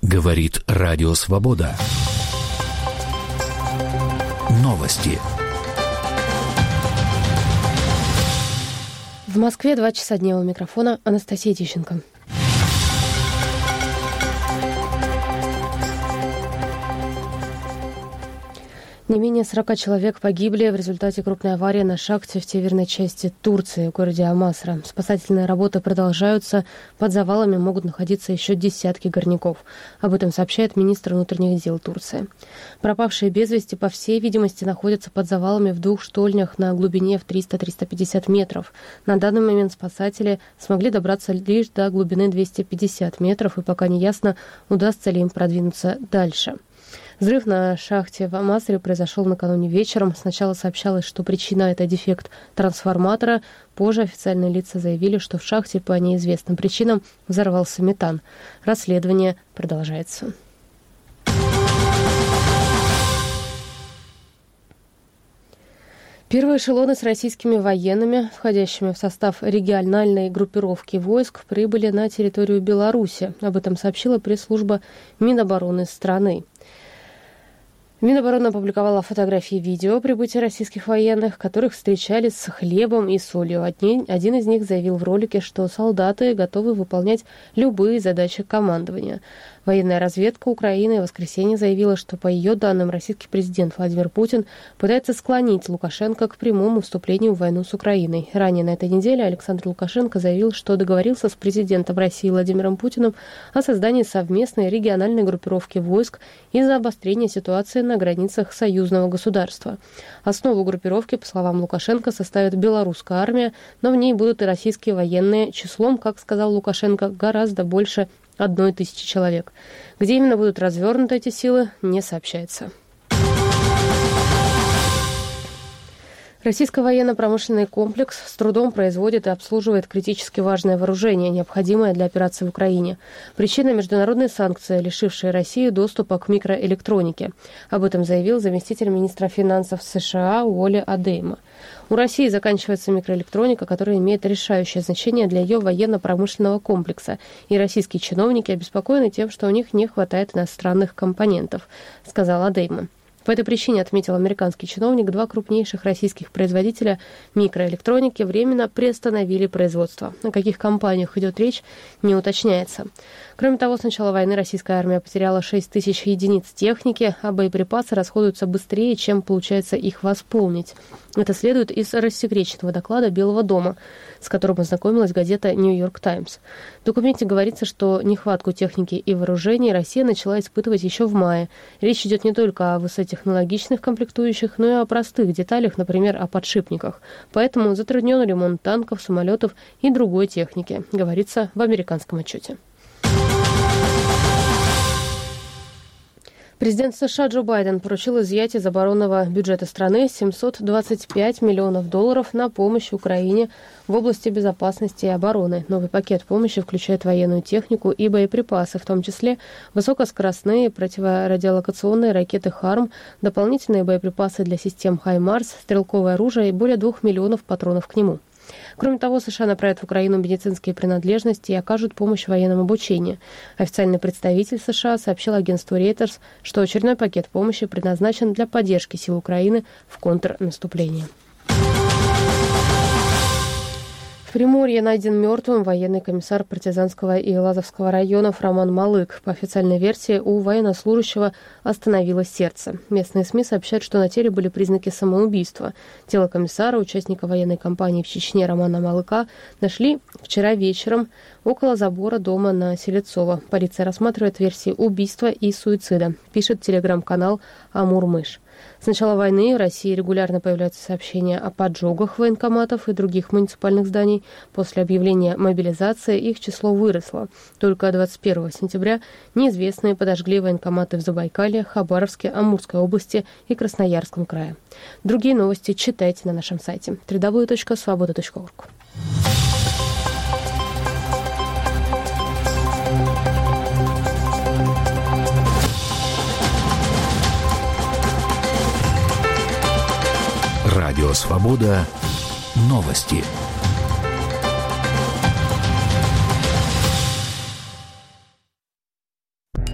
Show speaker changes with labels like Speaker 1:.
Speaker 1: Говорит Радио Свобода. Новости.
Speaker 2: В Москве 2 часа дня, у микрофона Анастасия Тищенко. Не менее 40 человек погибли в результате крупной аварии на шахте в северной части Турции, в городе Амасра. Спасательные работы продолжаются. Под завалами могут находиться еще десятки горняков. Об этом сообщает министр внутренних дел Турции. Пропавшие без вести, по всей видимости, находятся под завалами в 2 штольнях на глубине в 300-350 метров. На данный момент спасатели смогли добраться лишь до глубины 250 метров, и пока не ясно, удастся ли им продвинуться дальше. Взрыв на шахте в Амасре произошел накануне вечером. Сначала сообщалось, что причина – это дефект трансформатора. Позже официальные лица заявили, что в шахте по неизвестным причинам взорвался метан. Расследование продолжается. Первые эшелоны с российскими военными, входящими в состав региональной группировки войск, прибыли на территорию Беларуси. Об этом сообщила пресс-служба Минобороны страны. Минобороны опубликовала фотографии и видео прибытия российских военных, которых встречали с хлебом и солью. Один из них заявил в ролике, что солдаты готовы выполнять любые задачи командования. Военная разведка Украины в воскресенье заявила, что, по ее данным, российский президент Владимир Путин пытается склонить Лукашенко к прямому вступлению в войну с Украиной. Ранее на этой неделе Александр Лукашенко заявил, что договорился с президентом России Владимиром Путиным о создании совместной региональной группировки войск из-за обострения ситуации на границах союзного государства. Основу группировки, по словам Лукашенко, составит белорусская армия, но в ней будут и российские военные, числом, как сказал Лукашенко, гораздо больше 1000 человек. Где именно будут развернуты эти силы, не сообщается. Российский военно-промышленный комплекс с трудом производит и обслуживает критически важное вооружение, необходимое для операции в Украине. Причина – международные санкции, лишившие Россию доступа к микроэлектронике. Об этом заявил заместитель министра финансов США Уолли Адейма. У России заканчивается микроэлектроника, которая имеет решающее значение для ее военно-промышленного комплекса, и российские чиновники обеспокоены тем, что у них не хватает иностранных компонентов, сказал Адейма. По этой причине, отметил американский чиновник, 2 крупнейших российских производителя микроэлектроники временно приостановили производство. О каких компаниях идет речь, не уточняется. Кроме того, с начала войны российская армия потеряла 6000 единиц техники, а боеприпасы расходуются быстрее, чем получается их восполнить. Это следует из рассекреченного доклада Белого дома, с которым ознакомилась газета «Нью-Йорк Таймс». В документе говорится, что нехватку техники и вооружений Россия начала испытывать еще в мае. Речь идет не только о высокотехнологичных комплектующих, но и о простых деталях, например, о подшипниках. Поэтому затруднен ремонт танков, самолетов и другой техники, говорится в американском отчете. Президент США Джо Байден поручил изъять из оборонного бюджета страны $725 миллионов на помощь Украине в области безопасности и обороны. Новый пакет помощи включает военную технику и боеприпасы, в том числе высокоскоростные противорадиолокационные ракеты «Харм», дополнительные боеприпасы для систем «Хаймарс», стрелковое оружие и более 2 миллионов патронов к нему. Кроме того, США направят в Украину медицинские принадлежности и окажут помощь в военном обучении. Официальный представитель США сообщил агентству Reuters, что очередной пакет помощи предназначен для поддержки сил Украины в контрнаступлении. В Приморье найден мертвым военный комиссар Партизанского и Лазовского районов Роман Малык. По официальной версии, у военнослужащего остановилось сердце. Местные СМИ сообщают, что на теле были признаки самоубийства. Тело комиссара, участника военной кампании в Чечне Романа Малыка, нашли вчера вечером около забора дома на Селецово. Полиция рассматривает версии убийства и суицида, пишет телеграм-канал «Амур-Мыш». С начала войны в России регулярно появляются сообщения о поджогах военкоматов и других муниципальных зданий. После объявления мобилизации их число выросло. Только 21 сентября неизвестные подожгли военкоматы в Забайкалье, Хабаровске, Амурской области и Красноярском крае. Другие новости читайте на нашем сайте www.svoboda.org.
Speaker 1: Радио Свобода. Новости.